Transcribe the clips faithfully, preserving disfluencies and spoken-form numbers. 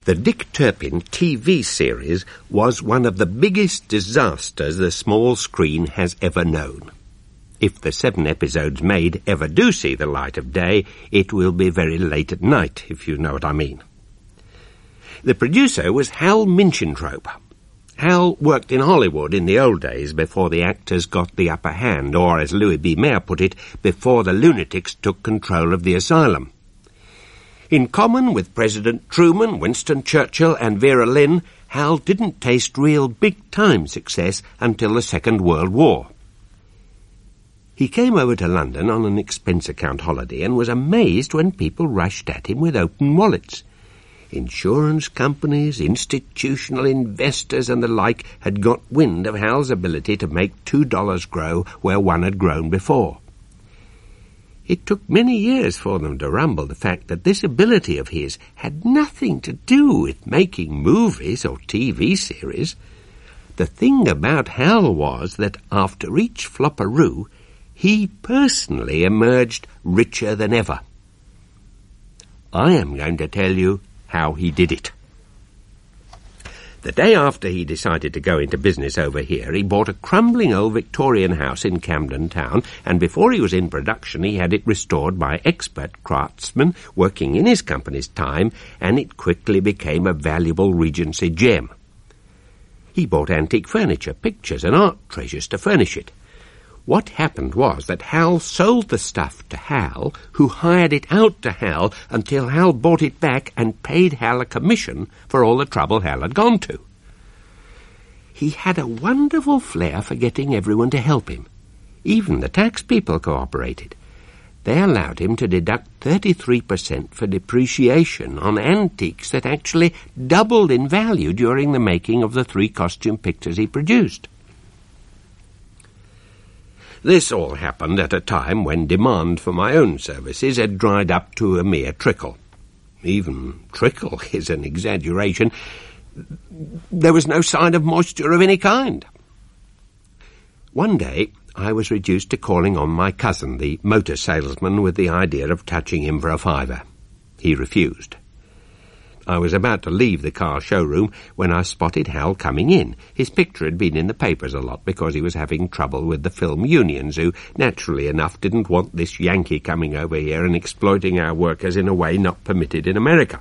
The Dick Turpin T V series was one of the biggest disasters the small screen has ever known. If the seven episodes made ever do see the light of day, it will be very late at night, if you know what I mean. The producer was Hal Minchintrope. Hal worked in Hollywood in the old days before the actors got the upper hand, or as Louis B. Mayer put it, before the lunatics took control of the asylum. In common with President Truman, Winston Churchill and Vera Lynn, Hal didn't taste real big-time success until the Second World War. He came over to London on an expense-account holiday and was amazed when people rushed at him with open wallets. Insurance companies, institutional investors and the like had got wind of Hal's ability to make two dollars grow where one had grown before. It took many years for them to rumble the fact that this ability of his had nothing to do with making movies or T V series. The thing about Hal was that after each flopperoo, he personally emerged richer than ever. I am going to tell you how he did it. The day after he decided to go into business over here, he bought a crumbling old Victorian house in Camden Town, and before he was in production he had it restored by expert craftsmen working in his company's time, and it quickly became a valuable Regency gem. He bought antique furniture, pictures and art treasures to furnish it. What happened was that Hal sold the stuff to Hal, who hired it out to Hal until Hal bought it back and paid Hal a commission for all the trouble Hal had gone to. He had a wonderful flair for getting everyone to help him. Even the tax people cooperated. They allowed him to deduct thirty-three percent for depreciation on antiques that actually doubled in value during the making of the three costume pictures he produced. This all happened at a time when demand for my own services had dried up to a mere trickle. Even trickle is an exaggeration. There was no sign of moisture of any kind. One day I was reduced to calling on my cousin, the motor salesman, with the idea of touching him for a fiver. He refused. I was about to leave the car showroom when I spotted Hal coming in. His picture had been in the papers a lot because he was having trouble with the film unions, who, naturally enough, didn't want this Yankee coming over here and exploiting our workers in a way not permitted in America.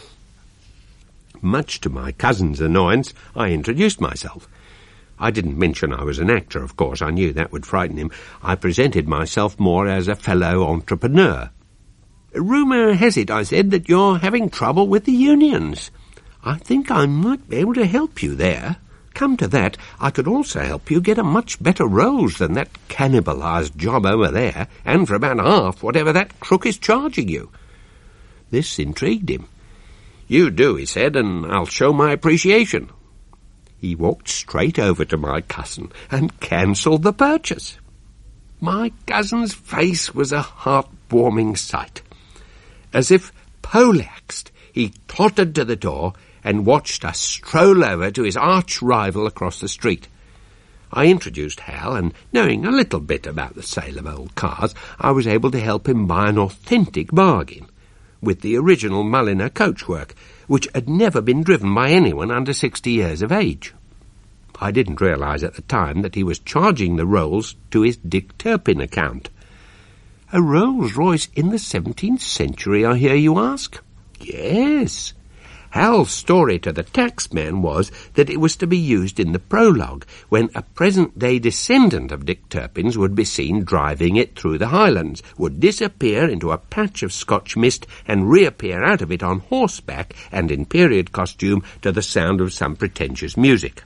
Much to my cousin's annoyance, I introduced myself. I didn't mention I was an actor, of course. I knew that would frighten him. I presented myself more as a fellow entrepreneur. "Rumour has it," I said, "that you're having trouble with the unions. I think I might be able to help you there. Come to that, I could also help you get a much better roles than that cannibalised job over there, and for about half whatever that crook is charging you." This intrigued him. "You do," he said, "and I'll show my appreciation." He walked straight over to my cousin and cancelled the purchase. My cousin's face was a heart-warming sight. As if poleaxed, he tottered to the door and watched us stroll over to his arch-rival across the street. I introduced Hal, and knowing a little bit about the sale of old cars, I was able to help him buy an authentic bargain with the original Mulliner coachwork, which had never been driven by anyone under sixty years of age. I didn't realise at the time that he was charging the Rolls to his Dick Turpin account. A Rolls-Royce in the seventeenth century, I hear you ask? Yes. Hal's story to the taxman was that it was to be used in the prologue, when a present-day descendant of Dick Turpin's would be seen driving it through the Highlands, would disappear into a patch of Scotch mist and reappear out of it on horseback and in period costume to the sound of some pretentious music.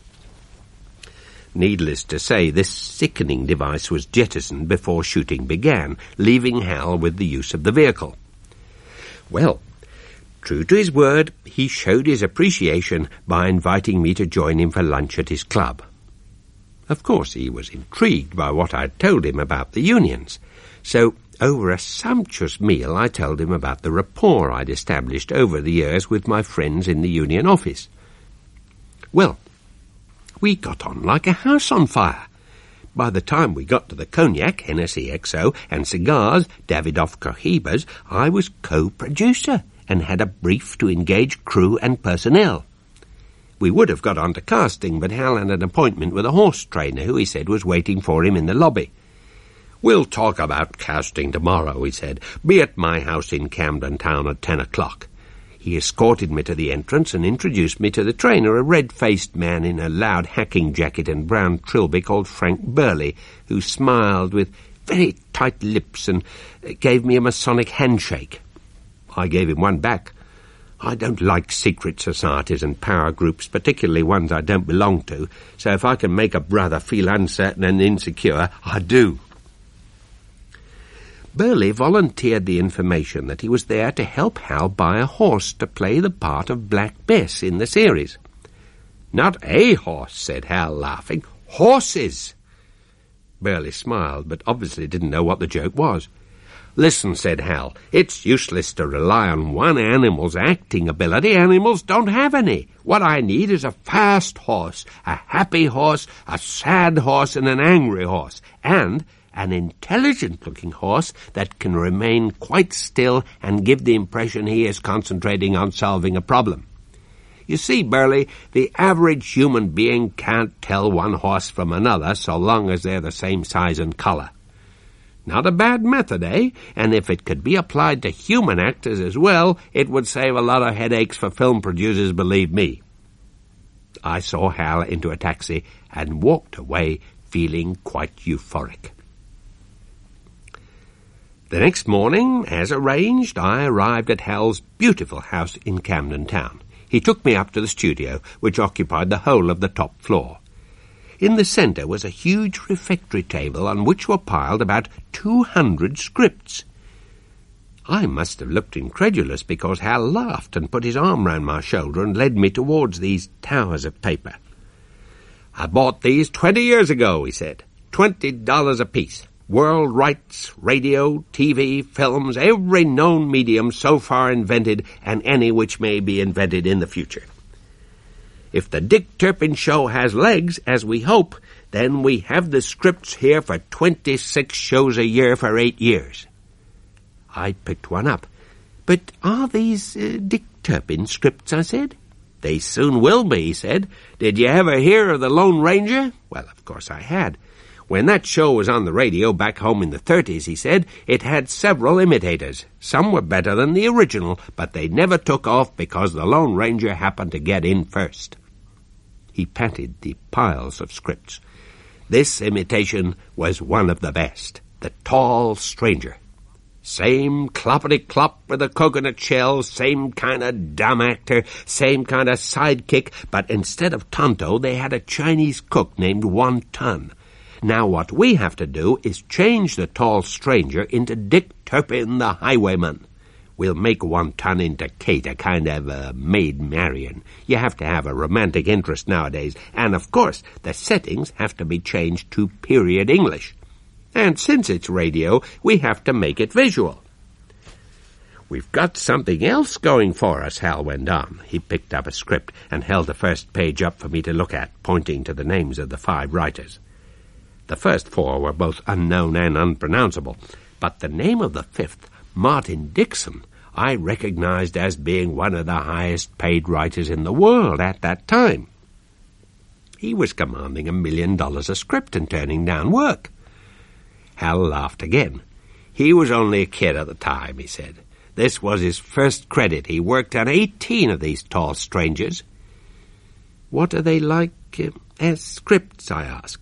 Needless to say, this sickening device was jettisoned before shooting began, leaving Hal with the use of the vehicle. Well, true to his word, he showed his appreciation by inviting me to join him for lunch at his club. Of course, he was intrigued by what I'd told him about the unions, so over a sumptuous meal I told him about the rapport I'd established over the years with my friends in the union office. Well, we got on like a house on fire. By the time we got to the cognac, Hennessy X O, and cigars, Davidoff Cohibas, I was co-producer, and had a brief to engage crew and personnel. We would have got on to casting, but Hal had an appointment with a horse trainer who he said was waiting for him in the lobby. "We'll talk about casting tomorrow," he said. "Be at my house in Camden Town at ten o'clock. He escorted me to the entrance and introduced me to the trainer, a red-faced man in a loud hacking jacket and brown trilby called Frank Burley, who smiled with very tight lips and gave me a Masonic handshake. I gave him one back. I don't like secret societies and power groups, particularly ones I don't belong to, so if I can make a brother feel uncertain and insecure, I do. Burley volunteered the information that he was there to help Hal buy a horse to play the part of Black Bess in the series. "Not a horse," said Hal, laughing. "Horses!" Burley smiled, but obviously didn't know what the joke was. "Listen," said Hal, "it's useless to rely on one animal's acting ability. Animals don't have any. What I need is a fast horse, a happy horse, a sad horse, and an angry horse, and an intelligent-looking horse that can remain quite still and give the impression he is concentrating on solving a problem. You see, Burley, the average human being can't tell one horse from another so long as they're the same size and color. Not a bad method, eh? And if it could be applied to human actors as well, it would save a lot of headaches for film producers, believe me." I saw Hal into a taxi and walked away feeling quite euphoric. The next morning, as arranged, I arrived at Hal's beautiful house in Camden Town. He took me up to the studio, which occupied the whole of the top floor. In the centre was a huge refectory table on which were piled about two hundred scripts. I must have looked incredulous because Hal laughed and put his arm round my shoulder and led me towards these towers of paper. "I bought these twenty years ago," he said. Twenty dollars apiece. World rights, radio, T V, films, every known medium so far invented and any which may be invented in the future. If the Dick Turpin Show has legs, as we hope, then we have the scripts here for twenty-six shows a year for eight years. I picked one up. "But are these uh, Dick Turpin scripts?" I said. "They soon will be," he said. "Did you ever hear of the Lone Ranger?" Well, of course I had. "When that show was on the radio back home in the thirties, he said, it had several imitators. Some were better than the original, but they never took off because the Lone Ranger happened to get in first." He patted the piles of scripts. This imitation was one of the best. The Tall Stranger. Same cloppity-clop with a coconut shell, same kind of dumb actor, same kind of sidekick, but instead of Tonto, they had a Chinese cook named Wonton. Now what we have to do is change the Tall Stranger into Dick Turpin the Highwayman. We'll make Wonton into Kate, a kind of uh, Maid Marian. You have to have a romantic interest nowadays, and of course the settings have to be changed to period English. And since it's radio, we have to make it visual. "We've got something else going for us," Hal went on. He picked up a script and held the first page up for me to look at, pointing to the names of the five writers. The first four were both unknown and unpronounceable, but the name of the fifth, Martin Dixon, I recognized as being one of the highest-paid writers in the world at that time. He was commanding a million dollars a script and turning down work. Hal laughed again. He was only a kid at the time, he said. This was his first credit. He worked on eighteen of these Tall Strangers. "What are they like uh, as scripts?" I asked.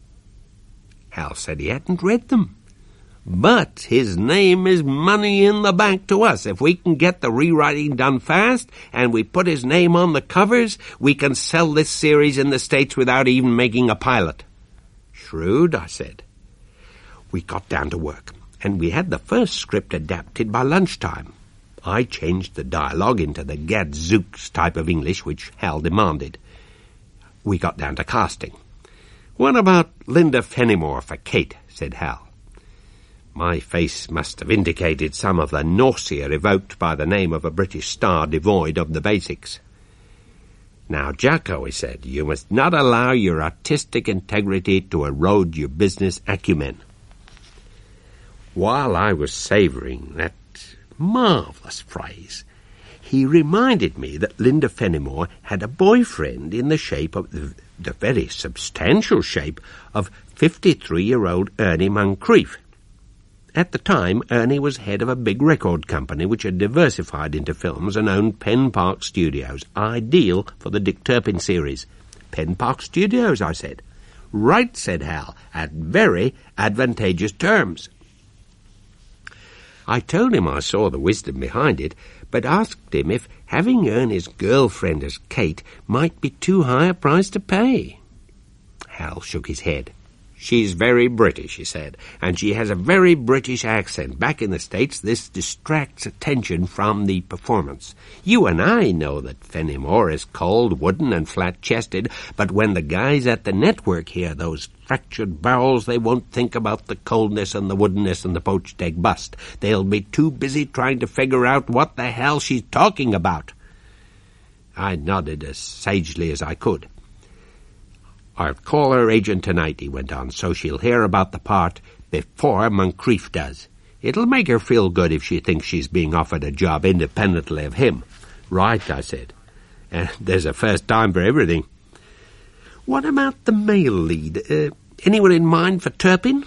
Hal said he hadn't read them. "But his name is money in the bank to us. If we can get the rewriting done fast and we put his name on the covers, we can sell this series in the States without even making a pilot." "Shrewd," I said. We got down to work, and we had the first script adapted by lunchtime. I changed the dialogue into the Gadzooks type of English which Hal demanded. We got down to casting. "What about Linda Fenimore for Kate?" said Hal. My face must have indicated some of the nausea evoked by the name of a British star devoid of the basics. "Now, Jacko," he said, "you must not allow your artistic integrity to erode your business acumen." While I was savouring that marvellous phrase, He reminded me that Linda Fenimore had a boyfriend in the shape of the, the very substantial shape of fifty-three-year-old Ernie Moncrief. At the time, Ernie was head of a big record company which had diversified into films and owned Penn Park Studios, ideal for the Dick Turpin series. Penn Park Studios, I said. Right, said Hal, at very advantageous terms. I told him I saw the wisdom behind it, but asked him if having Ernie's girlfriend as Kate might be too high a price to pay. Hal shook his head. She's very British, he said, and she has a very British accent. Back in the States, this distracts attention from the performance. You and I know that Fenimore is cold, wooden, and flat-chested, but when the guys at the network hear those fractured bowels, they won't think about the coldness and the woodenness and the poached egg bust. They'll be too busy trying to figure out what the hell she's talking about. I nodded as sagely as I could. I'll call her agent tonight, he went on, so she'll hear about the part before Moncrief does. It'll make her feel good if she thinks she's being offered a job independently of him. Right, I said. And there's a first time for everything. What about the male lead? Uh, anyone in mind for Turpin?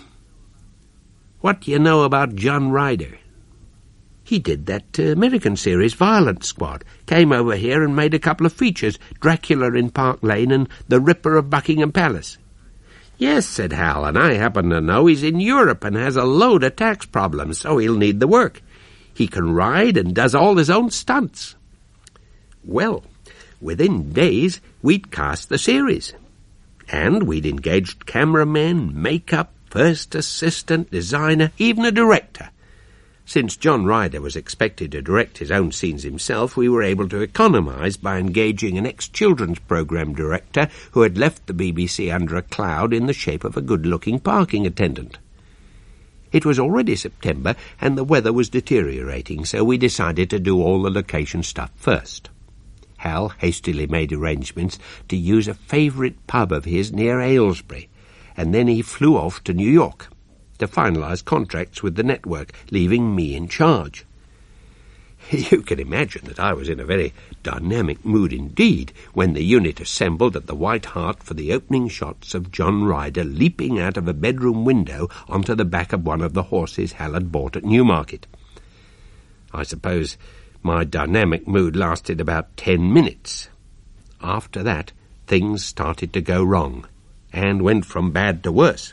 What do you know about John Ryder? He did that uh, American series, Violent Squad. Came over here and made a couple of features, Dracula in Park Lane and The Ripper of Buckingham Palace. Yes, said Hal, and I happen to know he's in Europe and has a load of tax problems, so he'll need the work. He can ride and does all his own stunts. Well, within days, we'd cast the series. And we'd engaged cameramen, makeup, first assistant, designer, even a director. Since John Ryder was expected to direct his own scenes himself, we were able to economise by engaging an ex-children's programme director who had left the B B C under a cloud in the shape of a good-looking parking attendant. It was already September, and the weather was deteriorating, so we decided to do all the location stuff first. Hal hastily made arrangements to use a favourite pub of his near Aylesbury, and then he flew off to New York to finalise contracts with the network, leaving me in charge. You can imagine that I was in a very dynamic mood indeed when the unit assembled at the White Hart for the opening shots of John Ryder leaping out of a bedroom window onto the back of one of the horses Hal had bought at Newmarket. I suppose my dynamic mood lasted about ten minutes. After that, things started to go wrong, and went from bad to worse.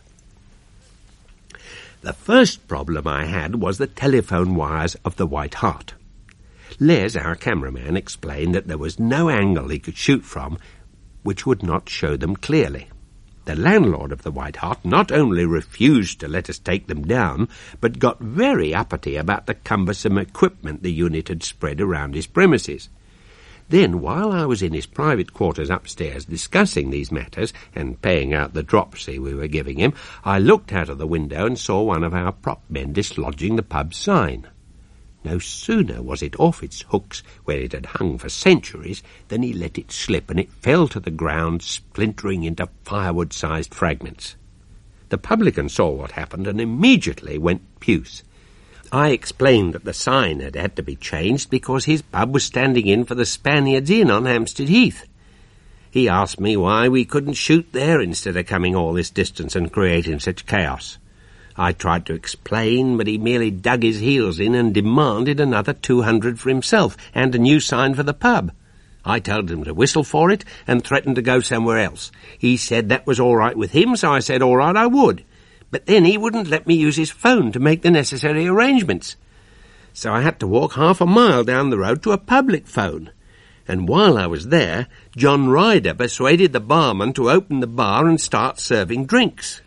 The first problem I had was the telephone wires of the White Hart. Les, our cameraman, explained that there was no angle he could shoot from which would not show them clearly. The landlord of the White Hart not only refused to let us take them down, but got very uppity about the cumbersome equipment the unit had spread around his premises. Then, while I was in his private quarters upstairs discussing these matters and paying out the dropsy we were giving him, I looked out of the window and saw one of our prop men dislodging the pub's sign. No sooner was it off its hooks, where it had hung for centuries, than he let it slip, and it fell to the ground, splintering into firewood-sized fragments. The publican saw what happened and immediately went puce. I explained that the sign had had to be changed because his pub was standing in for the Spaniards Inn on Hampstead Heath. He asked me why we couldn't shoot there instead of coming all this distance and creating such chaos. I tried to explain, but he merely dug his heels in and demanded another two hundred for himself and a new sign for the pub. I told him to whistle for it and threatened to go somewhere else. He said that was all right with him, so I said all right, I would. But then he wouldn't let me use his phone to make the necessary arrangements. So I had to walk half a mile down the road to a public phone. And while I was there, John Ryder persuaded the barman to open the bar and start serving drinks.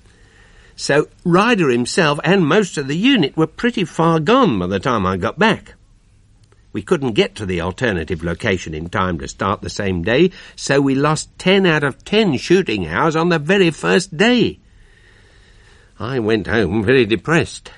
So Ryder himself and most of the unit were pretty far gone by the time I got back. We couldn't get to the alternative location in time to start the same day, so we lost ten out of ten shooting hours on the very first day. I went home very depressed.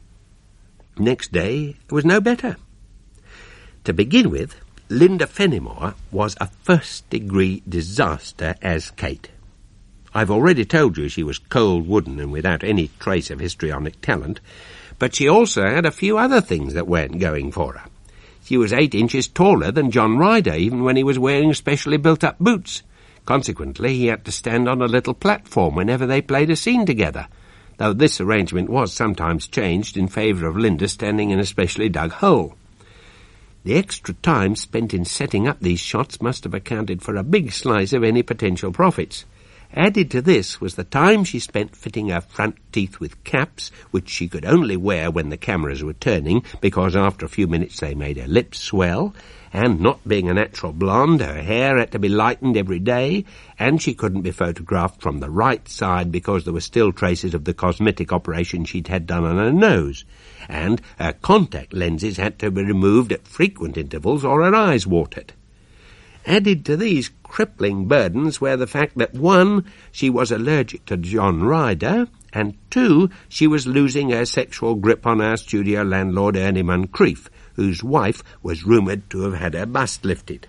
Next day was no better. To begin with, Linda Fenimore was a first-degree disaster as Kate. I've already told you she was cold, wooden, and without any trace of histrionic talent, but she also had a few other things that weren't going for her. She was eight inches taller than John Ryder, even when he was wearing specially built-up boots. Consequently, he had to stand on a little platform whenever they played a scene together, though this arrangement was sometimes changed in favour of Linda standing in a specially dug hole. The extra time spent in setting up these shots must have accounted for a big slice of any potential profits. Added to this was the time she spent fitting her front teeth with caps, which she could only wear when the cameras were turning, because after a few minutes they made her lips swell, and not being a natural blonde, her hair had to be lightened every day, and she couldn't be photographed from the right side because there were still traces of the cosmetic operation she'd had done on her nose, and her contact lenses had to be removed at frequent intervals or her eyes watered. Added to these crippling burdens were the fact that, one, she was allergic to John Ryder, and two, she was losing her sexual grip on our studio landlord Ernie Moncrief, whose wife was rumoured to have had her bust lifted.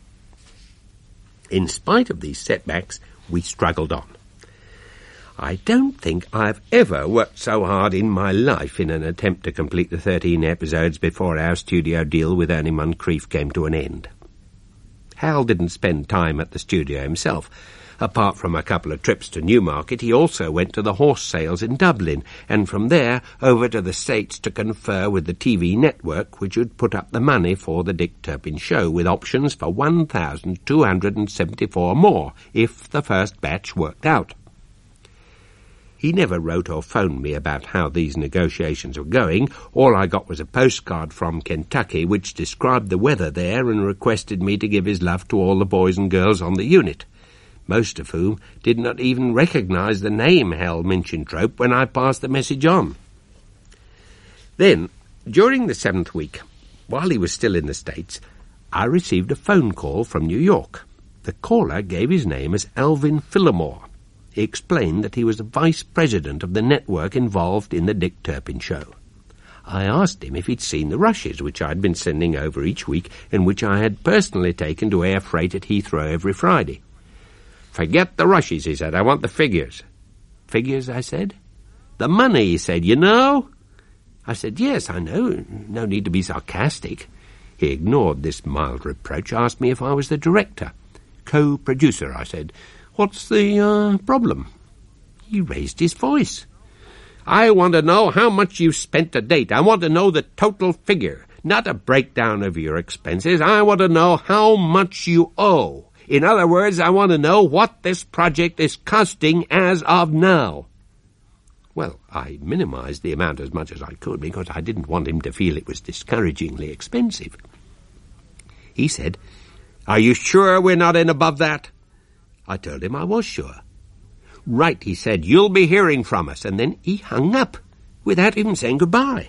In spite of these setbacks, we struggled on. I don't think I've ever worked so hard in my life in an attempt to complete the thirteen episodes before our studio deal with Ernie Moncrief came to an end. Hal didn't spend time at the studio himself. Apart from a couple of trips to Newmarket, he also went to the horse sales in Dublin, and from there over to the States to confer with the T V network which would put up the money for the Dick Turpin show, with options for one thousand two hundred seventy-four more, if the first batch worked out. He never wrote or phoned me about how these negotiations were going. All I got was a postcard from Kentucky which described the weather there and requested me to give his love to all the boys and girls on the unit, most of whom did not even recognise the name Hal Minchintrope when I passed the message on. Then, during the seventh week, while he was still in the States, I received a phone call from New York. The caller gave his name as Alvin Phillimore. He explained that he was the vice president of the network involved in the Dick Turpin show. I asked him if he'd seen the rushes which I'd been sending over each week and which I had personally taken to air freight at Heathrow every Friday. "Forget the rushes," he said. "I want the figures." "Figures?" I said. "The money," he said. "You know?" I said, "Yes, I know. No need to be sarcastic." He ignored this mild reproach, asked me if I was the director. "Co-producer," I said. "What's the uh, problem?" He raised his voice. "I want to know how much you've spent to date. I want to know the total figure, not a breakdown of your expenses. I want to know how much you owe. In other words, I want to know what this project is costing as of now." Well, I minimised the amount as much as I could because I didn't want him to feel it was discouragingly expensive. He said, "Are you sure we're not in above that?" I told him I was sure. "Right," he said, "you'll be hearing from us." And then he hung up without even saying goodbye.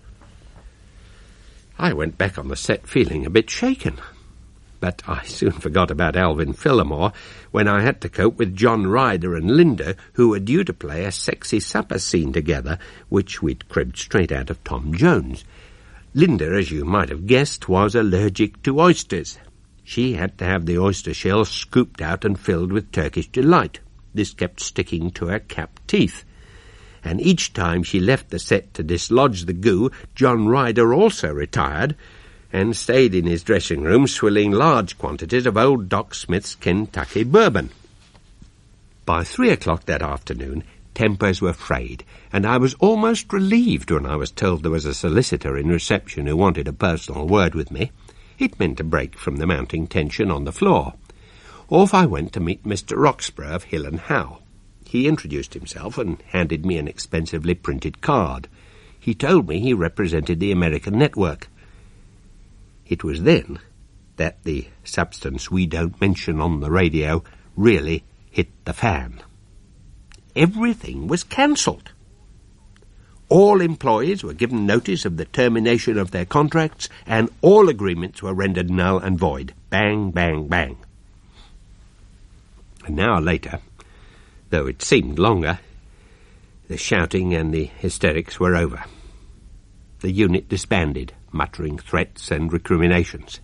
I went back on the set feeling a bit shaken. But I soon forgot about Alvin Phillimore when I had to cope with John Ryder and Linda, who were due to play a sexy supper scene together, which we'd cribbed straight out of Tom Jones. Linda, as you might have guessed, was allergic to oysters. She had to have the oyster shell scooped out and filled with Turkish delight. This kept sticking to her capped teeth. And each time she left the set to dislodge the goo, John Ryder also retired and stayed in his dressing room swilling large quantities of old Doc Smith's Kentucky bourbon. By three o'clock that afternoon, tempers were frayed, and I was almost relieved when I was told there was a solicitor in reception who wanted a personal word with me. It meant a break from the mounting tension on the floor. Off I went to meet Mister Roxburgh of Hill and Howe. He introduced himself and handed me an expensively printed card. He told me he represented the American network. It was then that the substance we don't mention on the radio really hit the fan. Everything was cancelled. All employees were given notice of the termination of their contracts, and all agreements were rendered null and void. Bang, bang, bang. An hour later, though it seemed longer, the shouting and the hysterics were over. The unit disbanded, muttering threats and recriminations.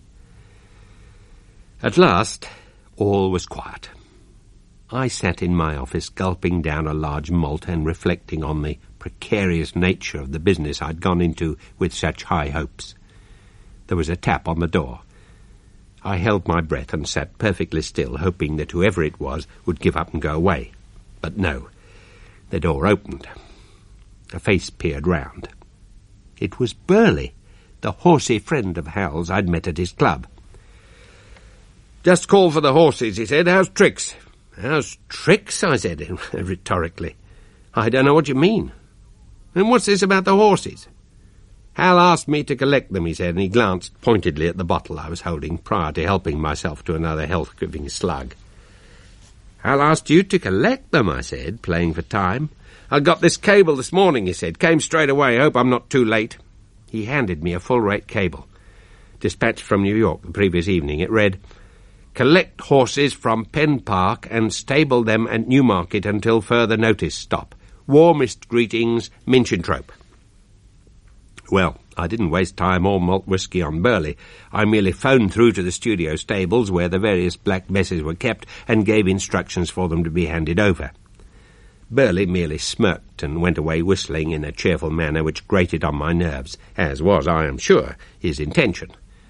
At last, all was quiet. I sat in my office gulping down a large malt and reflecting on the precarious nature of the business I'd gone into with such high hopes. There was a tap on the door. I held my breath and sat perfectly still, hoping that whoever it was would give up and go away. But no. The door opened. A face peered round. It was Burley, the horsey friend of Hal's I'd met at his club. "Just call for the horses," he said. "How's tricks?" "How's tricks?" I said, rhetorically. "I don't know what you mean." "And what's this about the horses?" "Hal asked me to collect them," he said, and he glanced pointedly at the bottle I was holding prior to helping myself to another health-giving slug. "Hal asked you to collect them," I said, playing for time. "I got this cable this morning," he said. "Came straight away. Hope I'm not too late." He handed me a full-rate cable, dispatched from New York the previous evening. It read, "Collect horses from Penn Park and stable them at Newmarket until further notice. Stop. Warmest greetings, Minchintrope." Well, I didn't waste time or malt whisky on Burley. I merely phoned through to the studio stables where the various black messes were kept and gave instructions for them to be handed over. Burley merely smirked and went away whistling in a cheerful manner which grated on my nerves, as was, I am sure, his intention.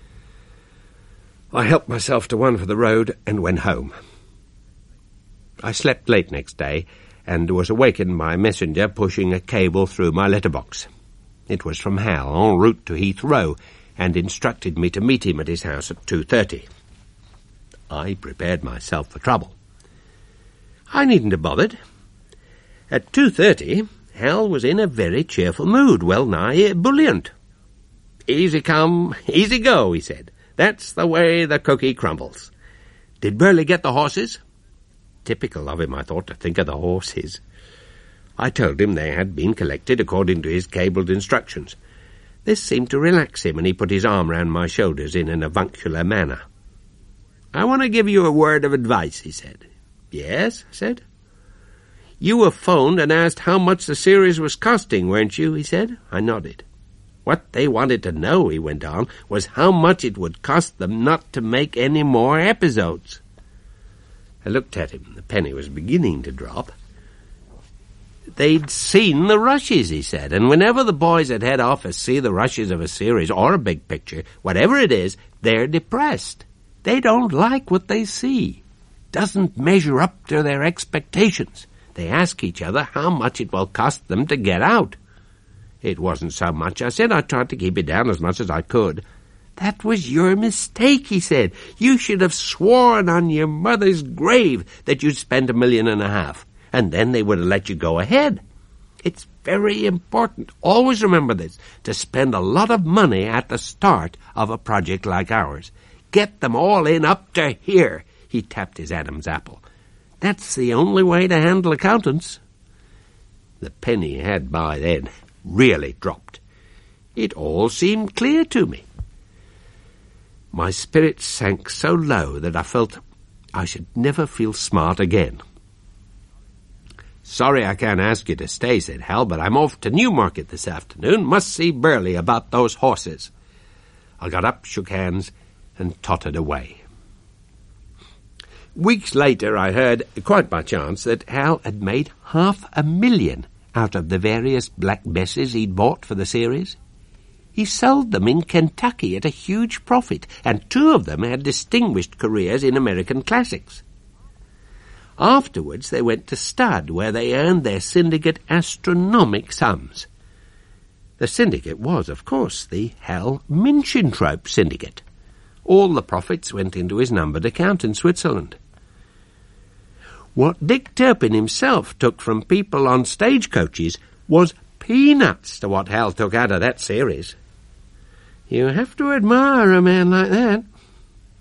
I helped myself to one for the road and went home. I slept late next day and was awakened by a messenger pushing a cable through my letterbox. It was from Hal, en route to Heath Row, and instructed me to meet him at his house at two thirty. I prepared myself for trouble. I needn't have bothered. At two thirty, Hal was in a very cheerful mood, well nigh ebullient. "Easy come, easy go," he said. "That's the way the cookie crumbles." Did Burley get the horses? Typical of him, I thought, to think of the horses. I told him they had been collected according to his cabled instructions. This seemed to relax him, and he put his arm round my shoulders in an avuncular manner. "I want to give you a word of advice," he said. "Yes?" I said. "You were phoned and asked how much the series was costing, weren't you?" he said. I nodded. "What they wanted to know," he went on, "was how much it would cost them not to make any more episodes." I looked at him. The penny was beginning to drop. "They'd seen the rushes," he said, "and whenever the boys at head office see the rushes of a series or a big picture, whatever it is, they're depressed. They don't like what they see. Doesn't measure up to their expectations. They ask each other how much it will cost them to get out." "It wasn't so much," I said. "I tried to keep it down as much as I could." "That was your mistake," he said. "You should have sworn on your mother's grave that you'd spend a million and a half, and then they would have let you go ahead. It's very important, always remember this, to spend a lot of money at the start of a project like ours. Get them all in up to here." He tapped his Adam's apple. "That's the only way to handle accountants." The penny had by then really dropped. It all seemed clear to me. My spirits sank so low that I felt I should never feel smart again. "Sorry I can't ask you to stay," said Hal, "but I'm off to Newmarket this afternoon. Must see Burley about those horses." I got up, shook hands, and tottered away. Weeks later I heard, quite by chance, that Hal had made half a million out of the various black messes he'd bought for the series. He sold them in Kentucky at a huge profit, and two of them had distinguished careers in American classics. Afterwards they went to stud, where they earned their syndicate astronomic sums. The syndicate was, of course, the Hal Minchintrope Syndicate. All the profits went into his numbered account in Switzerland. What Dick Turpin himself took from people on stagecoaches was peanuts to what Hal took out of that series. You have to admire a man like that.